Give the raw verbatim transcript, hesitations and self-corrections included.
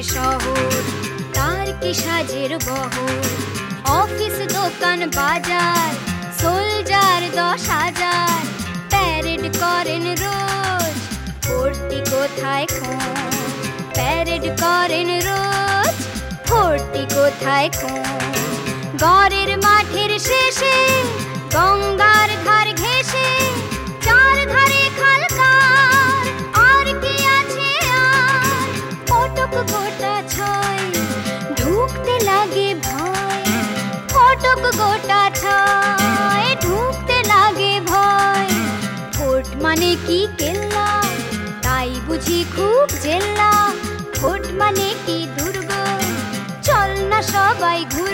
শহর, তার কি সাজের বহর। অফিস দোকান বাজার, সোলজার দশ হাজার, প্যারেড করেন রোজ, ফোর্টি কোথায় খুন। প্যারেড করেন রোজ, ফোর্টি কোথায় খুন। গড়ের মাঠের শেষে গঙ্গার ধার ঘেঁষে, চার ধারে খালকার, আর কি আছে আর। ফটক গোটা ছয়, ঢুকতে লাগে ভয়। ফটক গোটা ছয়, ঢুকতে লাগে ভয়। ফোর্ট মানে কি কেল্লা, তাই বুঝি খুব জেল্লা। ফোর্ট মানে কি দুর্গ, চল না সবাই ঘুরে